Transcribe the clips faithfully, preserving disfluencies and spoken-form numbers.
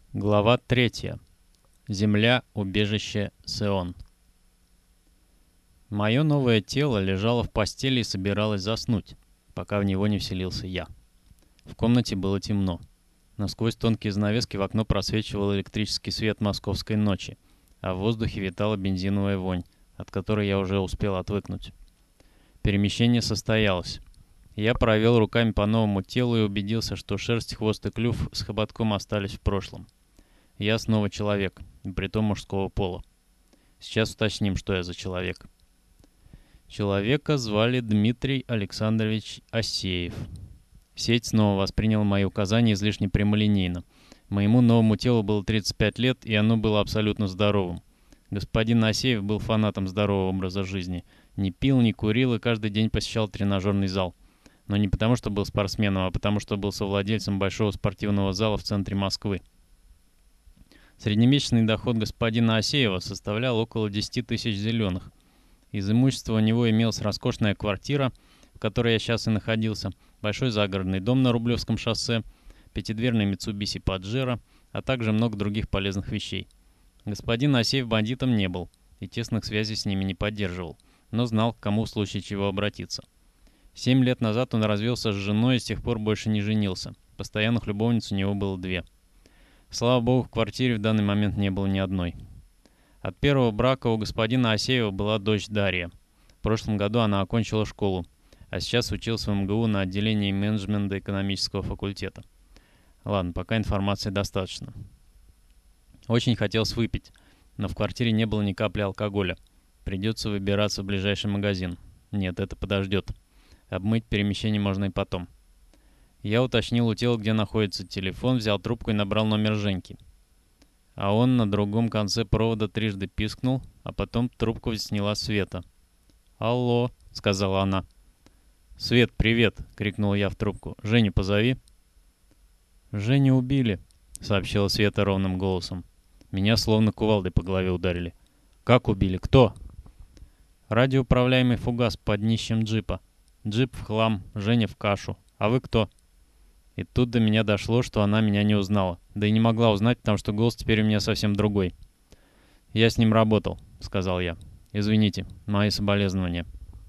Глава третья. Земля, убежище Сеон. Мое новое тело лежало в постели и собиралось заснуть, пока в него не вселился я. В комнате было темно. Насквозь тонкие занавески в окно просвечивал электрический свет московской ночи, а в воздухе витала бензиновая вонь, от которой я уже успел отвыкнуть. Перемещение состоялось. Я провел руками по новому телу и убедился, что шерсть, хвост и клюв с хоботком остались в прошлом. Я снова человек, и притом мужского пола. Сейчас уточним, что я за человек. Человека звали Дмитрий Александрович Асеев. Сеть снова восприняла мои указания излишне прямолинейно. Моему новому телу было тридцать пять лет, и оно было абсолютно здоровым. Господин Асеев был фанатом здорового образа жизни. Не пил, не курил и каждый день посещал тренажерный зал. Но не потому, что был спортсменом, а потому, что был совладельцем большого спортивного зала в центре Москвы. Среднемесячный доход господина Асеева составлял около десять тысяч зеленых. Из имущества у него имелась роскошная квартира, в которой я сейчас и находился, большой загородный дом на Рублевском шоссе, пятидверный Mitsubishi Pajero, а также много других полезных вещей. Господин Асеев бандитом не был и тесных связей с ними не поддерживал, но знал, к кому в случае чего обратиться. Семь лет назад он развелся с женой и с тех пор больше не женился. Постоянных любовниц у него было две. Слава богу, в квартире в данный момент не было ни одной. От первого брака у господина Асеева была дочь Дарья. В прошлом году она окончила школу, а сейчас училась в эм гэ у на отделении менеджмента экономического факультета. Ладно, пока информации достаточно. Очень хотелось выпить, но в квартире не было ни капли алкоголя. Придется выбираться в ближайший магазин. Нет, это подождет. Обмыть перемещение можно и потом. Я уточнил у тела, где находится телефон, взял трубку и набрал номер Женьки. А он на другом конце провода трижды пискнул, а потом трубку сняла Света. «Алло», — сказала она. «Свет, привет», — крикнул я в трубку. «Женю позови». «Женю убили», — сообщила Света ровным голосом. Меня словно кувалдой по голове ударили. «Как убили? Кто?» «Радиоуправляемый фугас под днищем джипа. Джип в хлам, Женя в кашу. А вы кто?» И тут до меня дошло, что она меня не узнала. Да и не могла узнать, потому что голос теперь у меня совсем другой. «Я с ним работал», — сказал я. «Извините, мои соболезнования».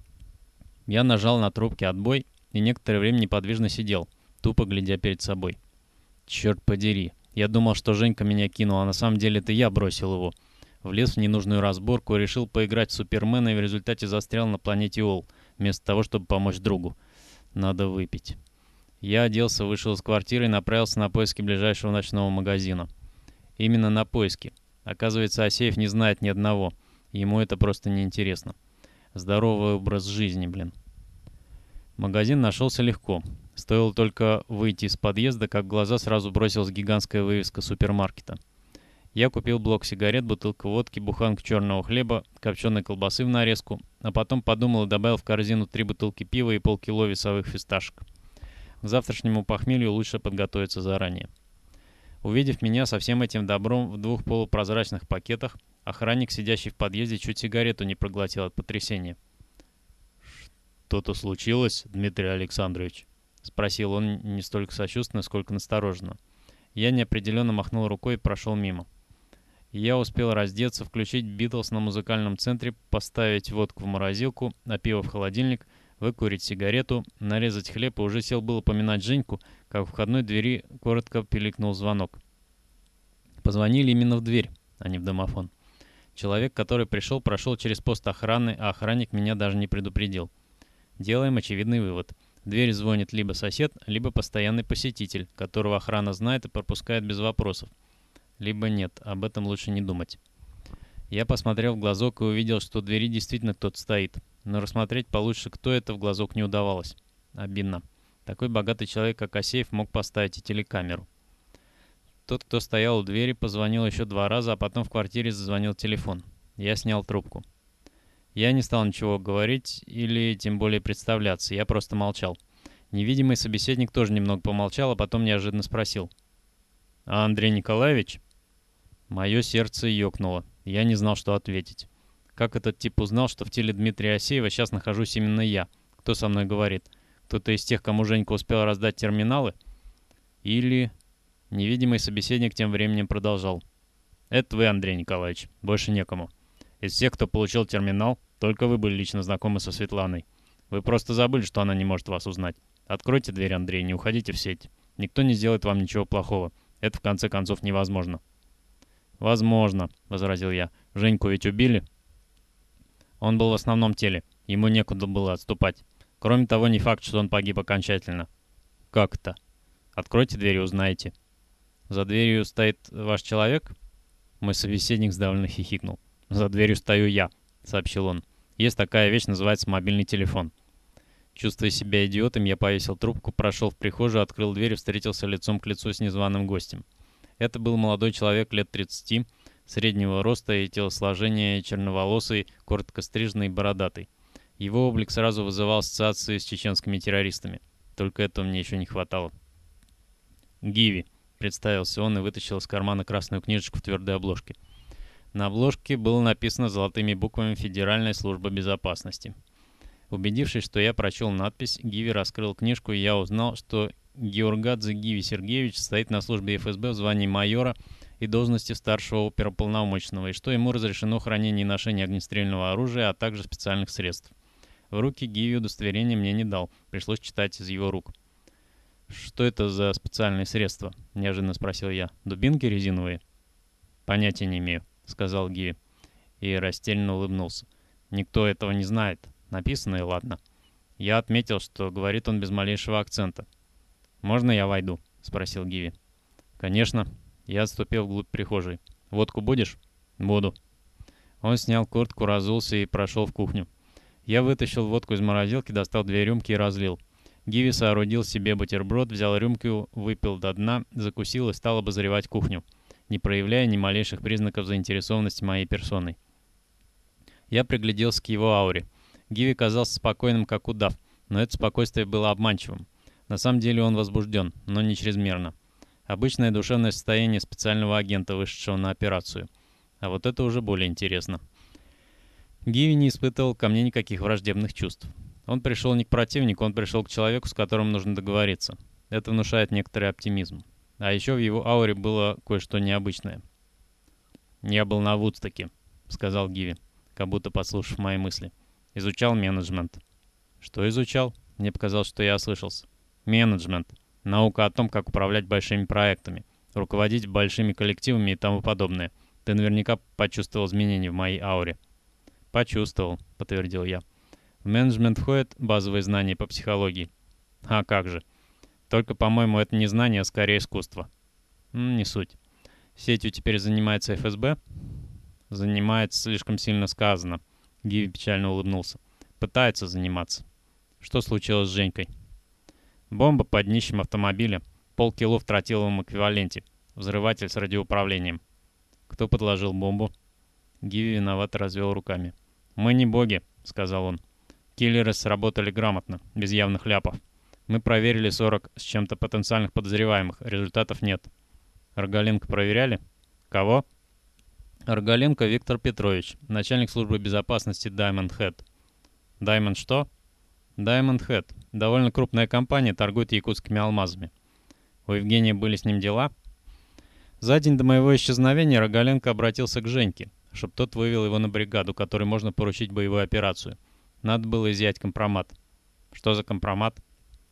Я нажал на трубке «Отбой» и некоторое время неподвижно сидел, тупо глядя перед собой. Черт подери. Я думал, что Женька меня кинул, а на самом деле это я бросил его. Влез в ненужную разборку, решил поиграть в Супермена и в результате застрял на планете Ол, вместо того, чтобы помочь другу. Надо выпить. Я оделся, вышел из квартиры и направился на поиски ближайшего ночного магазина. Именно на поиски. Оказывается, Асеев не знает ни одного. Ему это просто неинтересно. Здоровый образ жизни, блин. Магазин нашелся легко. Стоило только выйти из подъезда, как в глаза сразу бросилась гигантская вывеска супермаркета. Я купил блок сигарет, бутылку водки, буханку черного хлеба, копченой колбасы в нарезку, а потом подумал и добавил в корзину три бутылки пива и полкило весовых фисташек. К завтрашнему похмелью лучше подготовиться заранее. Увидев меня со всем этим добром в двух полупрозрачных пакетах, охранник, сидящий в подъезде, чуть сигарету не проглотил от потрясения. «Что-то случилось, Дмитрий Александрович?» — спросил он не столько сочувственно, сколько настороженно. Я неопределенно махнул рукой и прошел мимо. Я успел раздеться, включить Битлз на музыкальном центре, поставить водку в морозилку, а пиво в холодильник, выкурить сигарету, нарезать хлеб и уже сел было поминать Женьку, как в входной двери коротко пиликнул звонок. Позвонили именно в дверь, а не в домофон. Человек, который пришел, прошел через пост охраны, а охранник меня даже не предупредил. Делаем очевидный вывод. В дверь звонит либо сосед, либо постоянный посетитель, которого охрана знает и пропускает без вопросов. Либо нет, об этом лучше не думать. Я посмотрел в глазок и увидел, что у двери действительно кто-то стоит. Но рассмотреть получше, кто это, в глазок не удавалось. Обидно. Такой богатый человек, как Асеев, мог поставить и телекамеру. Тот, кто стоял у двери, позвонил еще два раза, а потом в квартире зазвонил телефон. Я снял трубку. Я не стал ничего говорить или тем более представляться, я просто молчал. Невидимый собеседник тоже немного помолчал, а потом неожиданно спросил. «А Андрей Николаевич?» Мое сердце ёкнуло. Я не знал, что ответить. Как этот тип узнал, что в теле Дмитрия Асеева сейчас нахожусь именно я? Кто со мной говорит? Кто-то из тех, кому Женька успел раздать терминалы? Или... Невидимый собеседник тем временем продолжал. «Это вы, Андрей Николаевич. Больше некому. Из всех, кто получил терминал, только вы были лично знакомы со Светланой. Вы просто забыли, что она не может вас узнать. Откройте дверь, Андрей, не уходите в сеть. Никто не сделает вам ничего плохого. Это, в конце концов, невозможно». «Возможно», — возразил я. «Женьку ведь убили?» «Он был в основном теле. Ему некуда было отступать. Кроме того, не факт, что он погиб окончательно». «Как это?» «Откройте дверь и узнаете». «За дверью стоит ваш человек?» Мой собеседник сдавленно хихикнул. «За дверью стою я», — сообщил он. «Есть такая вещь, называется мобильный телефон». Чувствуя себя идиотом, я повесил трубку, прошел в прихожую, открыл дверь и встретился лицом к лицу с незваным гостем. Это был молодой человек лет тридцати, среднего роста и телосложения, черноволосый, коротко стриженный и бородатый. Его облик сразу вызывал ассоциации с чеченскими террористами. Только этого мне еще не хватало. «Гиви», — представился он и вытащил из кармана красную книжечку в твердой обложке. На обложке было написано золотыми буквами «Федеральная служба безопасности». Убедившись, что я прочел надпись, Гиви раскрыл книжку, и я узнал, что Георгадзе Гиви Сергеевич стоит на службе эф эс бэ в звании майора и должности старшего оперуполномоченного, и что ему разрешено хранение и ношение огнестрельного оружия, а также специальных средств. В руки Гиви удостоверение мне не дал, пришлось читать из его рук. «Что это за специальные средства?» — неожиданно спросил я. «Дубинки резиновые?» «Понятия не имею», — сказал Гиви и растерянно улыбнулся. «Никто этого не знает. Написано и ладно». Я отметил, что говорит он без малейшего акцента. «Можно я войду?» — спросил Гиви. «Конечно». Я отступил вглубь прихожей. «Водку будешь?» «Буду». Он снял куртку, разулся и прошел в кухню. Я вытащил водку из морозилки, достал две рюмки и разлил. Гиви соорудил себе бутерброд, взял рюмку, выпил до дна, закусил и стал обозревать кухню, не проявляя ни малейших признаков заинтересованности моей персоной. Я пригляделся к его ауре. Гиви казался спокойным, как удав, но это спокойствие было обманчивым. На самом деле он возбужден, но не чрезмерно. Обычное душевное состояние специального агента, вышедшего на операцию. А вот это уже более интересно. Гиви не испытывал ко мне никаких враждебных чувств. Он пришел не к противнику, он пришел к человеку, с которым нужно договориться. Это внушает некоторый оптимизм. А еще в его ауре было кое-что необычное. «Я был на Вудстоке», — сказал Гиви, как будто подслушав мои мысли. «Изучал менеджмент». «Что изучал?» Мне показалось, что я ослышался. «Менеджмент. Наука о том, как управлять большими проектами, руководить большими коллективами и тому подобное. Ты наверняка почувствовал изменения в моей ауре». «Почувствовал», — подтвердил я. «В менеджмент входят базовые знания по психологии». «А как же? Только, по-моему, это не знание, а скорее искусство». М, «Не суть. Сетью теперь занимается эф эс бэ?» «Занимается, слишком сильно сказано». Гиви печально улыбнулся. «Пытается заниматься». «Что случилось с Женькой?» «Бомба под днищем автомобиля. Полкило в тротиловом эквиваленте. Взрыватель с радиоуправлением». «Кто подложил бомбу?» Гиви виновато развел руками. «Мы не боги», — сказал он. «Киллеры сработали грамотно, без явных ляпов. Мы проверили сорок с чем-то потенциальных подозреваемых. Результатов нет». «Рогаленко проверяли?» «Кого?» «Рогаленко Виктор Петрович, начальник службы безопасности Diamond Head». «Diamond что?» «Diamond Head. Довольно крупная компания, торгует якутскими алмазами». «У Евгения были с ним дела?» «За день до моего исчезновения Рогаленко обратился к Женьке, чтобы тот вывел его на бригаду, которой можно поручить боевую операцию. Надо было изъять компромат». «Что за компромат?»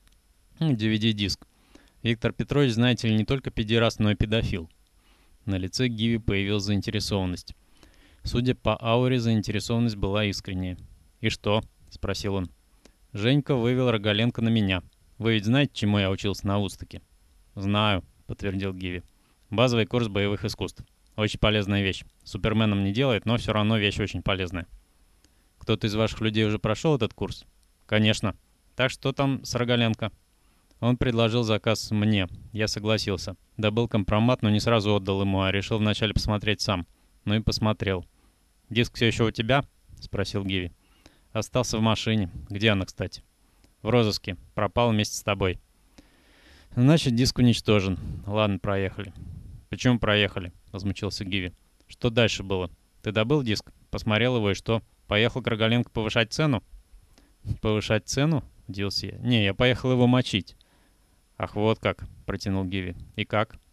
ди ви ди-диск. Виктор Петрович, знаете ли, не только педераст, но и педофил». На лице Гиви появилась заинтересованность. Судя по ауре, заинтересованность была искренняя. «И что?» — спросил он. «Женька вывел Рогаленко на меня. Вы ведь знаете, чему я учился на Вудстоке?» «Знаю», — подтвердил Гиви. «Базовый курс боевых искусств. Очень полезная вещь. Суперменом не делает, но все равно вещь очень полезная». «Кто-то из ваших людей уже прошел этот курс?» «Конечно. Так что там с Рогаленко?» Он предложил заказ мне. Я согласился. Добыл компромат, но не сразу отдал ему, а решил вначале посмотреть сам. Ну и посмотрел. «Диск все еще у тебя?» — спросил Гиви. «Остался в машине. Где она, кстати?» «В розыске. Пропал вместе с тобой». «Значит, диск уничтожен. Ладно, проехали». «Почему проехали?» — возмутился Гиви. «Что дальше было? Ты добыл диск? Посмотрел его и что? Поехал к Рогаленко повышать цену?» «Повышать цену?» — удивился я. «Не, я поехал его мочить». «Ах, вот как», — протянул Гиви. «И как?»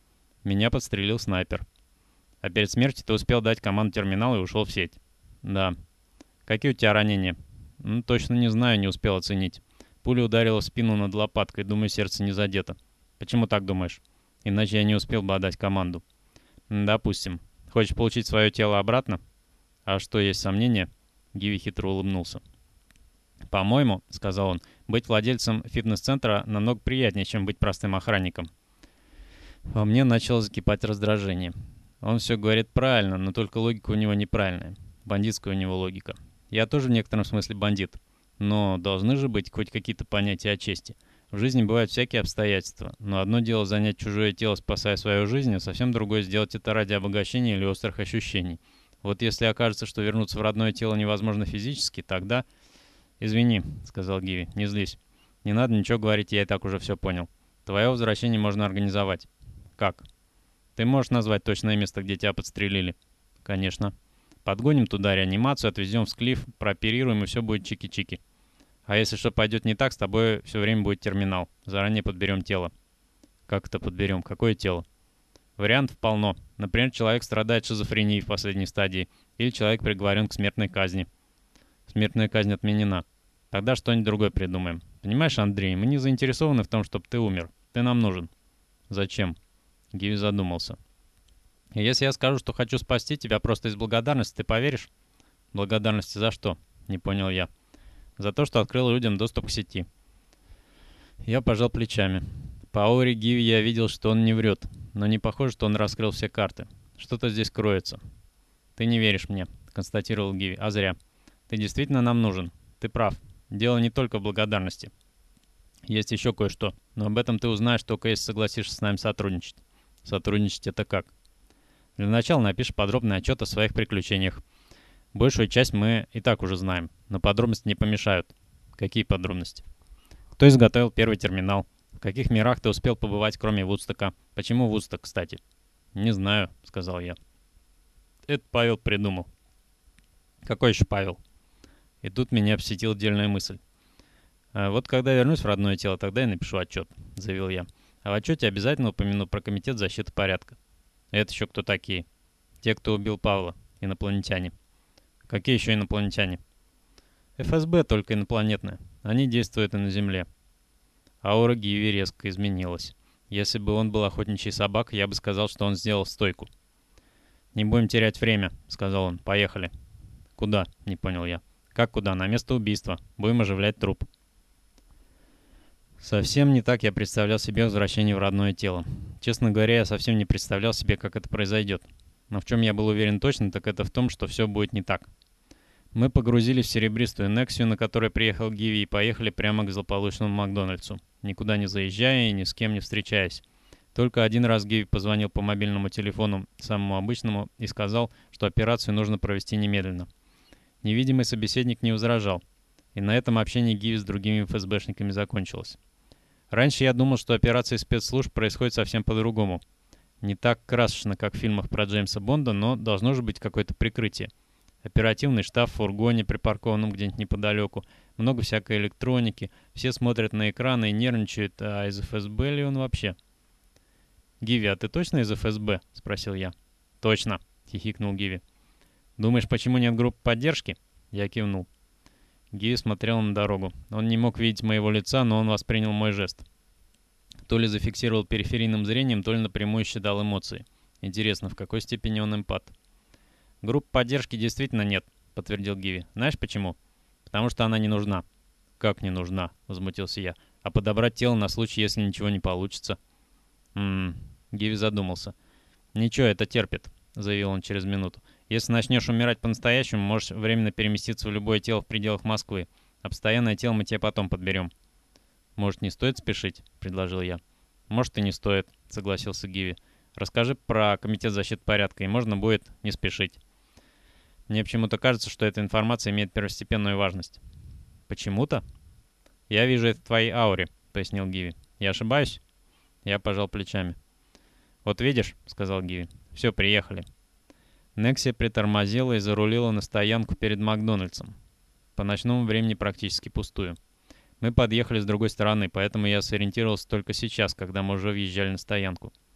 Меня подстрелил снайпер. А перед смертью ты успел дать команду терминал и ушел в сеть. Да. Какие у тебя ранения? Ну, точно не знаю, не успел оценить. Пуля ударила в спину над лопаткой, думаю, сердце не задето. Почему так думаешь? Иначе я не успел бы отдать команду. М, Допустим. Хочешь получить свое тело обратно? А что, есть сомнения? Гиви хитро улыбнулся. «По-моему, — сказал он, — быть владельцем фитнес-центра намного приятнее, чем быть простым охранником». Во мне начало закипать раздражение. Он все говорит правильно, но только логика у него неправильная. Бандитская у него логика. Я тоже в некотором смысле бандит. Но должны же быть хоть какие-то понятия о чести. В жизни бывают всякие обстоятельства, но одно дело занять чужое тело, спасая свою жизнь, а совсем другое сделать это ради обогащения или острых ощущений. Вот если окажется, что вернуться в родное тело невозможно физически, тогда... «Извини», — сказал Гиви, — «не злись. Не надо ничего говорить, я и так уже все понял. Твое возвращение можно организовать». «Как?» «Ты можешь назвать точное место, где тебя подстрелили?» «Конечно». «Подгоним туда реанимацию, отвезем в Склиф, прооперируем, и все будет чики-чики. А если что пойдет не так, с тобой все время будет терминал. Заранее подберем тело». «Как это подберем? Какое тело?» «Вариантов полно. Например, человек страдает шизофренией в последней стадии, или человек приговорен к смертной казни». «Смертная казнь отменена. Тогда что-нибудь другое придумаем. Понимаешь, Андрей, мы не заинтересованы в том, чтобы ты умер. Ты нам нужен». «Зачем?» Гиви задумался. «Если я скажу, что хочу спасти тебя просто из благодарности, ты поверишь?» «Благодарности за что?» Не понял я. «За то, что открыл людям доступ к сети». Я пожал плечами. По ауре Гиви я видел, что он не врет, но не похоже, что он раскрыл все карты. Что-то здесь кроется. «Ты не веришь мне», — констатировал Гиви. «А зря. Ты действительно нам нужен. Ты прав. Дело не только в благодарности. Есть еще кое-что, но об этом ты узнаешь только если согласишься с нами сотрудничать». «Сотрудничать — это как?» «Для начала напишешь подробный отчет о своих приключениях. Большую часть мы и так уже знаем, но подробности не помешают». «Какие подробности?» «Кто изготовил первый терминал? В каких мирах ты успел побывать, кроме Вудстока? Почему Вудсток, кстати?» «Не знаю», — сказал я. «Это Павел придумал». «Какой еще Павел?» И тут меня посетила дельная мысль. «А вот когда вернусь в родное тело, тогда я напишу отчет», — заявил я. «А в отчете обязательно упомяну про комитет защиты порядка». «Это еще кто такие?» «Те, кто убил Павла. Инопланетяне». «Какие еще инопланетяне?» «эф эс бэ, только инопланетная. Они действуют и на Земле». Аура Гиви резко изменилась. Если бы он был охотничьей собакой, я бы сказал, что он сделал стойку. «Не будем терять время», — сказал он. «Поехали». «Куда?» — не понял я. «Как куда? На место убийства. Будем оживлять труп». Совсем не так я представлял себе возвращение в родное тело. Честно говоря, я совсем не представлял себе, как это произойдет. Но в чем я был уверен точно, так это в том, что все будет не так. Мы погрузились в серебристую Нексию, на которой приехал Гиви, и поехали прямо к злополучному Макдональдсу, никуда не заезжая и ни с кем не встречаясь. Только один раз Гиви позвонил по мобильному телефону, самому обычному, и сказал, что операцию нужно провести немедленно. Невидимый собеседник не возражал, и на этом общение Гиви с другими эф эс бэшниками закончилось. Раньше я думал, что операции спецслужб происходят совсем по-другому. Не так красочно, как в фильмах про Джеймса Бонда, но должно же быть какое-то прикрытие. Оперативный штаб в фургоне, припаркованном где-нибудь неподалеку, много всякой электроники, все смотрят на экраны и нервничают, а из эф эс бэ ли он вообще? «Гиви, а ты точно из эф эс бэ?» — спросил я. «Точно», — хихикнул Гиви. «Думаешь, почему нет группы поддержки?» Я кивнул. Гиви смотрел на дорогу. Он не мог видеть моего лица, но он воспринял мой жест. То ли зафиксировал периферийным зрением, то ли напрямую считал эмоции. Интересно, в какой степени он эмпат? «Группы поддержки действительно нет», — подтвердил Гиви. «Знаешь почему?» «Потому что она не нужна». «Как не нужна?» — возмутился я. «А подобрать тело на случай, если ничего не получится?» «Ммм...» — Гиви задумался. «Ничего, это терпит», — заявил он через минуту. «Если начнешь умирать по-настоящему, можешь временно переместиться в любое тело в пределах Москвы. А постоянное тело мы тебе потом подберем». «Может, не стоит спешить?» — предложил я. «Может, и не стоит», — согласился Гиви. «Расскажи про комитет защиты порядка, и можно будет не спешить. Мне почему-то кажется, что эта информация имеет первостепенную важность». «Почему-то?» «Я вижу это в твоей ауре», — пояснил Гиви. «Я ошибаюсь?» Я пожал плечами. «Вот видишь», — сказал Гиви. «Все, приехали». Нексия притормозила и зарулила на стоянку перед Макдональдсом. По ночному времени практически пустую. Мы подъехали с другой стороны, поэтому я сориентировался только сейчас, когда мы уже въезжали на стоянку.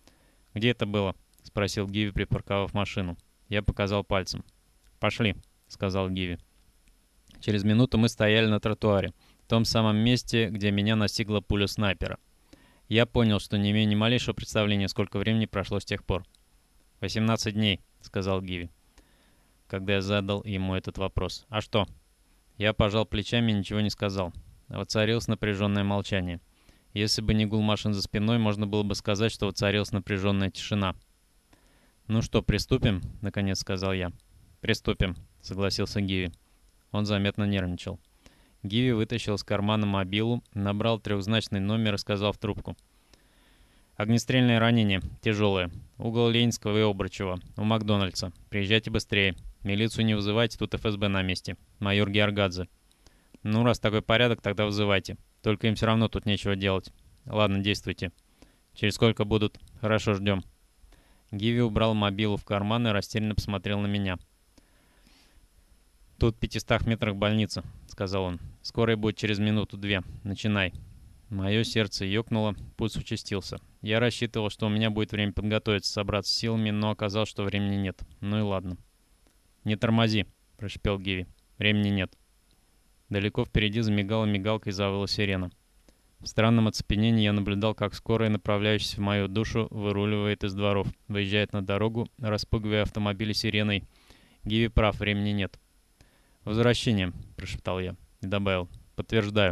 «Где это было?» — спросил Гиви, припарковав машину. Я показал пальцем. «Пошли», — сказал Гиви. Через минуту мы стояли на тротуаре, в том самом месте, где меня настигла пуля снайпера. Я понял, что не имею ни малейшего представления, сколько времени прошло с тех пор. «Восемнадцать дней», — сказал Гиви, когда я задал ему этот вопрос. «А что?» Я пожал плечами и ничего не сказал. Воцарилось напряженное молчание. Если бы не гул машин за спиной, можно было бы сказать, что воцарилась напряженная тишина. «Ну что, приступим?» — наконец сказал я. «Приступим», — согласился Гиви. Он заметно нервничал. Гиви вытащил из кармана мобилу, набрал трехзначный номер и сказал в трубку. «Огнестрельное ранение. Тяжелое. Угол Ленинского и Обручева. У Макдональдса. Приезжайте быстрее. Милицию не вызывайте, тут эф эс бэ на месте. Майор Георгадзе». «Ну, раз такой порядок, тогда вызывайте. Только им все равно тут нечего делать. Ладно, действуйте. Через сколько будут? Хорошо, ждем». Гиви убрал мобилу в карман и растерянно посмотрел на меня. «Тут в пятистах метрах больница», — сказал он. «Скорая будет через минуту-две. Начинай». Мое сердце ёкнуло, пульс участился. Я рассчитывал, что у меня будет время подготовиться, собраться с силами, но оказалось, что времени нет. Ну и ладно. «Не тормози», — прошипел Гиви. «Времени нет». Далеко впереди замигала мигалка и завыла сирена. В странном оцепенении я наблюдал, как скорая, направляющаяся в мою душу, выруливает из дворов, выезжает на дорогу, распугивая автомобили сиреной. Гиви прав, времени нет. «Возвращение», — прошептал я и добавил. «Подтверждаю».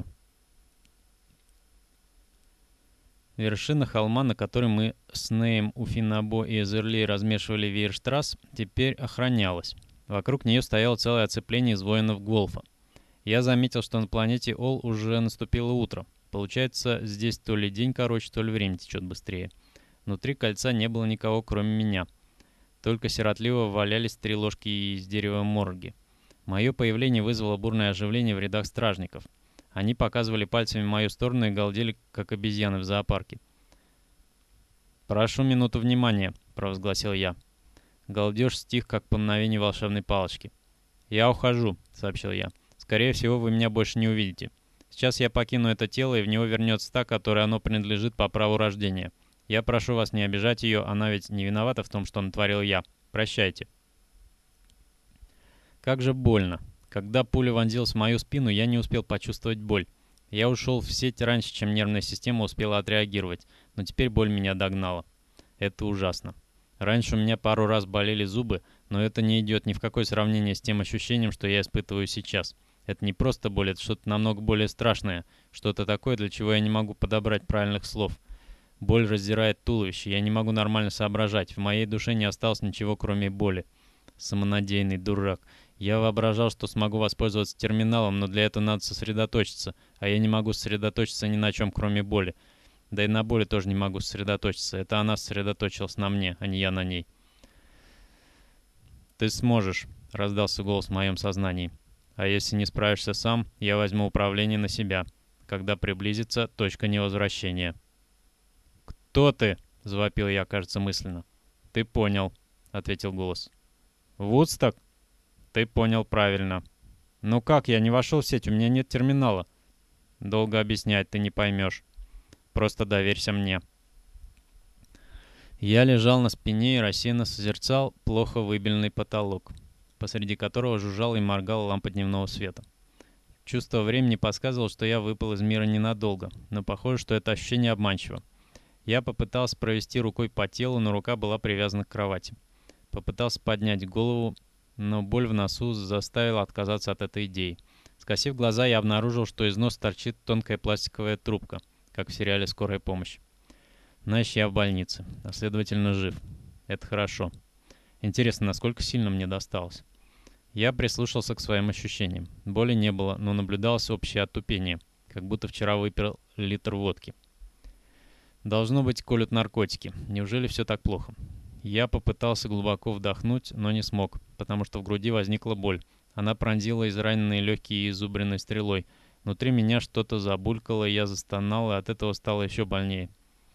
Вершина холма, на которой мы с Неем, Уфинабо и Эзерли размешивали Вейерштрасс, теперь охранялась. Вокруг нее стояло целое оцепление из воинов Голфа. Я заметил, что на планете Ол уже наступило утро. Получается, здесь то ли день короче, то ли время течет быстрее. Внутри кольца не было никого, кроме меня. Только сиротливо валялись три ложки из дерева морги. Мое появление вызвало бурное оживление в рядах стражников. Они показывали пальцами в мою сторону и галдели, как обезьяны в зоопарке. «Прошу минуту внимания», — провозгласил я. Галдеж стих, как по мгновению волшебной палочки. «Я ухожу», — сообщил я. «Скорее всего, вы меня больше не увидите. Сейчас я покину это тело, и в него вернется та, которой оно принадлежит по праву рождения. Я прошу вас не обижать ее, она ведь не виновата в том, что натворил я. Прощайте». Как же больно. Когда пуля вонзилась в мою спину, я не успел почувствовать боль. Я ушел в сеть раньше, чем нервная система успела отреагировать, но теперь боль меня догнала. Это ужасно. Раньше у меня пару раз болели зубы, но это не идет ни в какое сравнение с тем ощущением, что я испытываю сейчас. Это не просто боль, это что-то намного более страшное, что-то такое, для чего я не могу подобрать правильных слов. Боль раздирает туловище, я не могу нормально соображать, в моей душе не осталось ничего, кроме боли. Самонадеянный дурак. Я воображал, что смогу воспользоваться терминалом, но для этого надо сосредоточиться, а я не могу сосредоточиться ни на чем, кроме боли. Да и на боли тоже не могу сосредоточиться. Это она сосредоточилась на мне, а не я на ней. «Ты сможешь», — раздался голос в моем сознании. «А если не справишься сам, я возьму управление на себя, когда приблизится точка невозвращения». «Кто ты?» — завопил я, кажется, мысленно. «Ты понял», — ответил голос. «Вудсток?» «Ты понял правильно». «Ну как, я не вошел в сеть, у меня нет терминала». «Долго объяснять, ты не поймешь. Просто доверься мне». Я лежал на спине и рассеянно созерцал плохо выбеленный потолок, посреди которого жужжала и моргала лампа дневного света. Чувство времени подсказывало, что я выпал из мира ненадолго, но похоже, что это ощущение обманчиво. Я попытался провести рукой по телу, но рука была привязана к кровати. Попытался поднять голову, но боль в носу заставила отказаться от этой идеи. Скосив глаза, я обнаружил, что из носа торчит тонкая пластиковая трубка, как в сериале «Скорая помощь». Значит, я в больнице, а следовательно жив. Это хорошо. Интересно, насколько сильно мне досталось. Я прислушался к своим ощущениям. Боли не было, но наблюдалось общее отупение, как будто вчера выпил литр водки. Должно быть, колют наркотики. Неужели все так плохо? Я попытался глубоко вдохнуть, но не смог, потому что в груди возникла боль. Она пронзила израненные легкие изубренной стрелой. Внутри меня что-то забулькало, я застонал, и от этого стало еще больнее.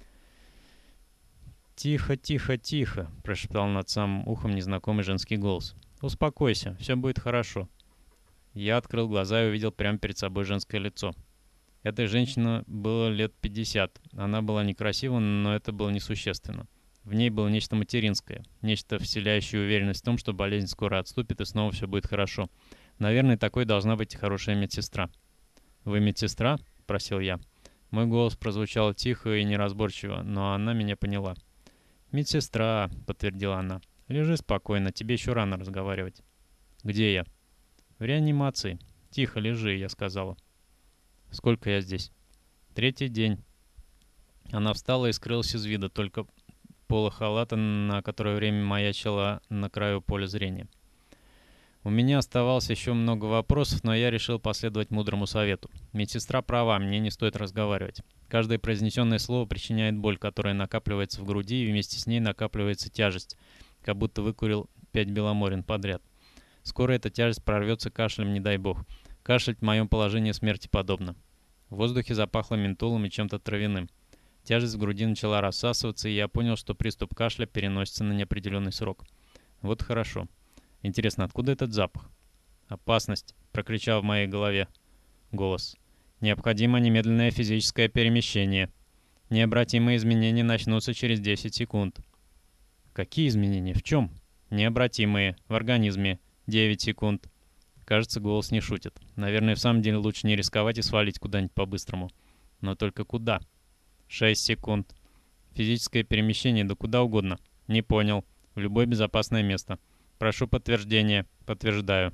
«Тихо, тихо, тихо», — прошептал над самым ухом незнакомый женский голос. «Успокойся, все будет хорошо». Я открыл глаза и увидел прямо перед собой женское лицо. Этой женщине было лет пятьдесят. Она была некрасива, но это было несущественно. В ней было нечто материнское, нечто вселяющее уверенность в том, что болезнь скоро отступит и снова все будет хорошо. Наверное, такой должна быть хорошая медсестра. «Вы медсестра?» — просил я. Мой голос прозвучал тихо и неразборчиво, но она меня поняла. «Медсестра», — подтвердила она. «Лежи спокойно, тебе еще рано разговаривать». «Где я?» «В реанимации. Тихо лежи», — я сказала. «Сколько я здесь?» «Третий день». Она встала и скрылась из вида, только пола халата, на которое время маячила на краю поля зрения. У меня оставалось еще много вопросов, но я решил последовать мудрому совету. Медсестра права, мне не стоит разговаривать. Каждое произнесенное слово причиняет боль, которая накапливается в груди, и вместе с ней накапливается тяжесть, как будто выкурил пять беломорин подряд. Скоро эта тяжесть прорвется кашлем, не дай бог. Кашлять в моем положении смерти подобно. В воздухе запахло ментолом и чем-то травяным. Тяжесть в груди начала рассасываться, и я понял, что приступ кашля переносится на неопределенный срок. Вот хорошо. Интересно, откуда этот запах? «Опасность!» — прокричал в моей голове голос. «Необходимо немедленное физическое перемещение. Необратимые изменения начнутся через десять секунд». «Какие изменения? В чем?» «Необратимые. В организме. девять секунд». Кажется, голос не шутит. Наверное, в самом деле лучше не рисковать и свалить куда-нибудь по-быстрому. Но только куда? шесть секунд. Физическое перемещение, да куда угодно. Не понял. В любое безопасное место. Прошу подтверждения. Подтверждаю.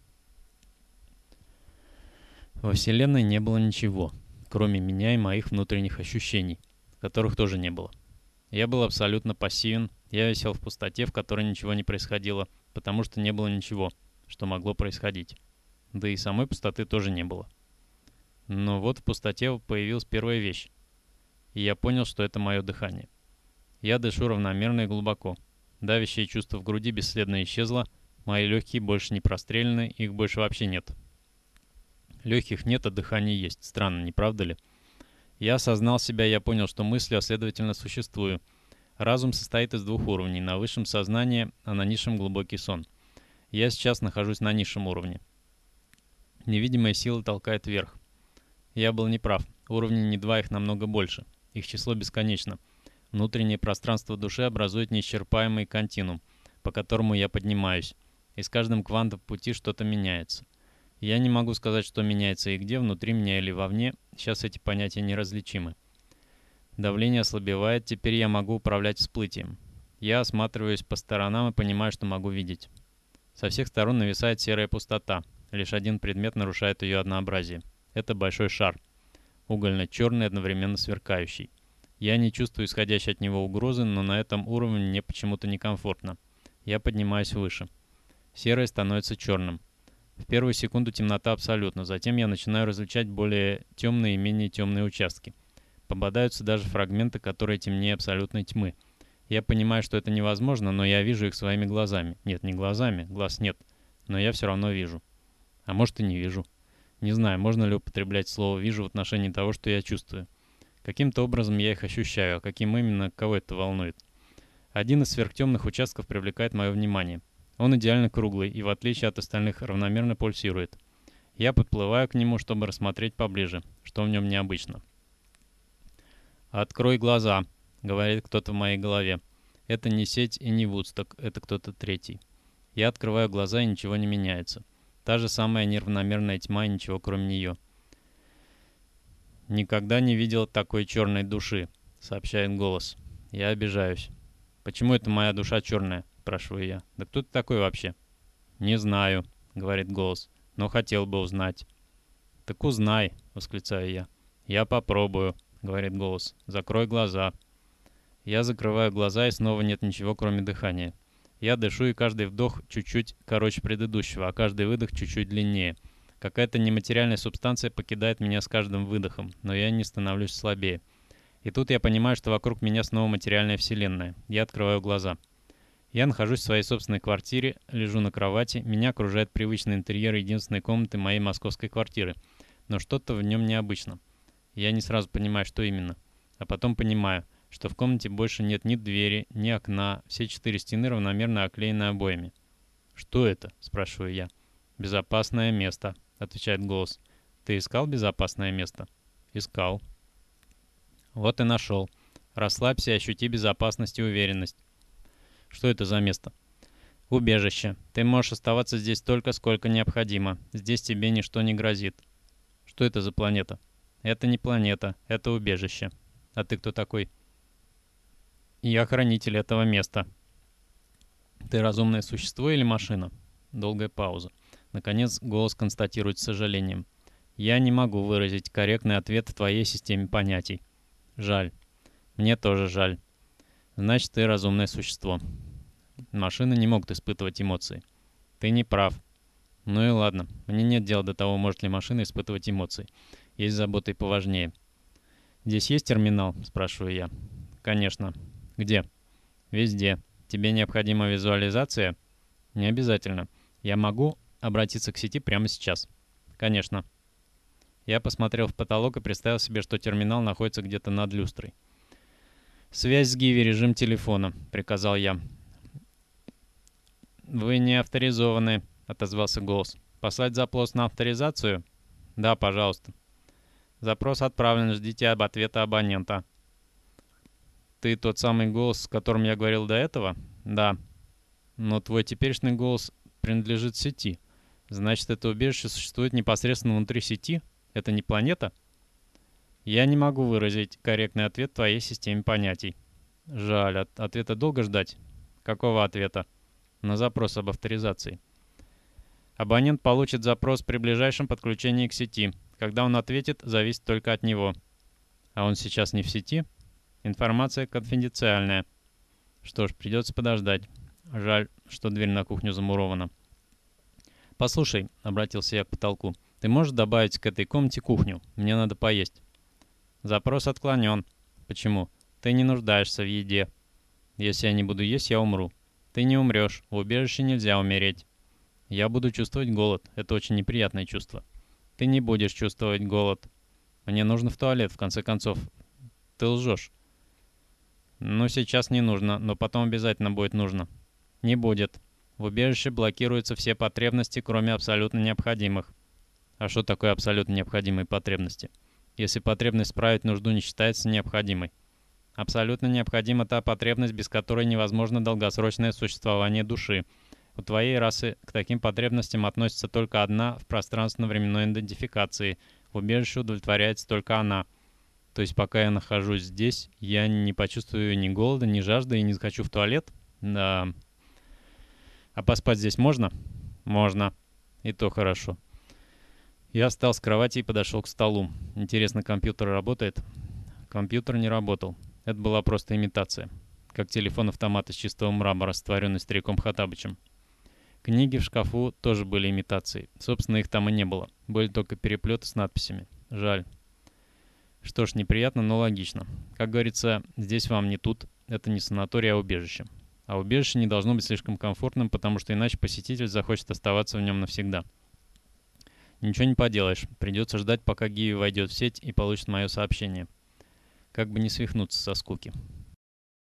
Во Вселенной не было ничего, кроме меня и моих внутренних ощущений, которых тоже не было. Я был абсолютно пассивен, я висел в пустоте, в которой ничего не происходило, потому что не было ничего, что могло происходить. Да и самой пустоты тоже не было. Но вот в пустоте появилась первая вещь, и я понял, что это мое дыхание. Я дышу равномерно и глубоко. Давящее чувство в груди бесследно исчезло, мои легкие больше не прострелены, их больше вообще нет. Легких нет, а дыхание есть. Странно, не правда ли? Я осознал себя, я понял, что мыслю, а следовательно существую. Разум состоит из двух уровней. На высшем сознание, а на низшем глубокий сон. Я сейчас нахожусь на низшем уровне. Невидимая сила толкает вверх. Я был неправ. Уровней не два, их намного больше. Их число бесконечно. Внутреннее пространство души образует неисчерпаемый континуум, по которому я поднимаюсь. И с каждым квантом пути что-то меняется. Я не могу сказать, что меняется и где, внутри меня или вовне. Сейчас эти понятия неразличимы. Давление ослабевает, теперь я могу управлять всплытием. Я осматриваюсь по сторонам и понимаю, что могу видеть. Со всех сторон нависает серая пустота. Лишь один предмет нарушает ее однообразие. Это большой шар. Угольно-черный, одновременно сверкающий. Я не чувствую исходящей от него угрозы, но на этом уровне мне почему-то некомфортно. Я поднимаюсь выше. Серое становится черным. В первую секунду темнота абсолютно, затем я начинаю различать более темные и менее темные участки. Попадаются даже фрагменты, которые темнее абсолютной тьмы. Я понимаю, что это невозможно, но я вижу их своими глазами. Нет, не глазами, глаз нет, но я все равно вижу. А может и не вижу. Не знаю, можно ли употреблять слово «вижу» в отношении того, что я чувствую. Каким-то образом я их ощущаю, а каким именно, кого это волнует. Один из сверхтемных участков привлекает мое внимание. Он идеально круглый и, в отличие от остальных, равномерно пульсирует. Я подплываю к нему, чтобы рассмотреть поближе, что в нем необычно. «Открой глаза», — говорит кто-то в моей голове. Это не сеть и не Вудсток, это кто-то третий. Я открываю глаза, и ничего не меняется. Та же самая неравномерная тьма, и ничего кроме нее. «Никогда не видел такой черной души», — сообщает голос. Я обижаюсь. «Почему это моя душа черная?» — спрашиваю я. «Да кто ты такой вообще?» «Не знаю», — говорит голос, — «но хотел бы узнать». «Так узнай», — восклицаю я. «Я попробую», — говорит голос. «Закрой глаза». Я закрываю глаза, и снова нет ничего, кроме дыхания. Я дышу, и каждый вдох чуть-чуть короче предыдущего, а каждый выдох чуть-чуть длиннее. Какая-то нематериальная субстанция покидает меня с каждым выдохом, но я не становлюсь слабее. И тут я понимаю, что вокруг меня снова материальная вселенная. Я открываю глаза. Я нахожусь в своей собственной квартире, лежу на кровати, меня окружает привычный интерьер единственной комнаты моей московской квартиры. Но что-то в нем необычно. Я не сразу понимаю, что именно. А потом понимаю, что в комнате больше нет ни двери, ни окна, все четыре стены равномерно оклеены обоями. «Что это?» — спрашиваю я. «Безопасное место», — отвечает голос. «Ты искал безопасное место?» «Искал». «Вот и нашел. Расслабься и ощути безопасность и уверенность. Что это за место? Убежище. Ты можешь оставаться здесь столько, сколько необходимо. Здесь тебе ничто не грозит. Что это за планета? Это не планета, это убежище. А ты кто такой? Я хранитель этого места. Ты разумное существо или машина? Долгая пауза. Наконец голос констатирует с сожалением. Я не могу выразить корректный ответ в твоей системе понятий. Жаль. Мне тоже жаль. Значит, ты разумное существо. Машины не могут испытывать эмоции. Ты не прав. Ну и ладно. Мне нет дела до того, может ли машина испытывать эмоции. Есть заботы поважнее. Здесь есть терминал? Спрашиваю я. Конечно. Где? Везде. Тебе необходима визуализация? Не обязательно. Я могу обратиться к сети прямо сейчас. Конечно. Я посмотрел в потолок и представил себе, что терминал находится где-то над люстрой. «Связь с Гиви, режим телефона», — приказал я. «Вы не авторизованы», — отозвался голос. «Послать запрос на авторизацию?» «Да, пожалуйста». «Запрос отправлен, ждите об ответа абонента». «Ты тот самый голос, с которым я говорил до этого?» «Да». «Но твой теперешний голос принадлежит сети. Значит, это убежище существует непосредственно внутри сети? Это не планета?» «Я не могу выразить корректный ответ твоей системе понятий». «Жаль, от ответа долго ждать?» «Какого ответа?» «На запрос об авторизации». «Абонент получит запрос при ближайшем подключении к сети. Когда он ответит, зависит только от него». «А он сейчас не в сети?» «Информация конфиденциальная». «Что ж, придется подождать. Жаль, что дверь на кухню замурована». «Послушай», — обратился я к потолку, — «ты можешь добавить к этой комнате кухню? Мне надо поесть». «Запрос отклонен». «Почему?» «Ты не нуждаешься в еде». «Если я не буду есть, я умру». «Ты не умрешь. В убежище нельзя умереть». «Я буду чувствовать голод. Это очень неприятное чувство». «Ты не будешь чувствовать голод». «Мне нужно в туалет, в конце концов». «Ты лжешь». «Ну, сейчас не нужно, но потом обязательно будет нужно». «Не будет. В убежище блокируются все потребности, кроме абсолютно необходимых». «А что такое абсолютно необходимые потребности?» «Если потребность справить нужду не считается необходимой». «Абсолютно необходима та потребность, без которой невозможно долгосрочное существование души. У твоей расы к таким потребностям относится только одна в пространственно-временной идентификации. В убежище удовлетворяется только она. То есть пока я нахожусь здесь, я не почувствую ни голода, ни жажды и не захочу в туалет? Да. А поспать здесь можно? Можно. И то хорошо». Я встал с кровати и подошел к столу. Интересно, компьютер работает? Компьютер не работал. Это была просто имитация. Как телефон-автомат из чистого мрамора, створенный стариком Хаттабычем. Книги в шкафу тоже были имитацией. Собственно, их там и не было. Были только переплеты с надписями. Жаль. Что ж, неприятно, но логично. Как говорится, здесь вам не тут. Это не санаторий, а убежище. А убежище не должно быть слишком комфортным, потому что иначе посетитель захочет оставаться в нем навсегда. Ничего не поделаешь. Придется ждать, пока Гиви войдет в сеть и получит мое сообщение. Как бы не свихнуться со скуки.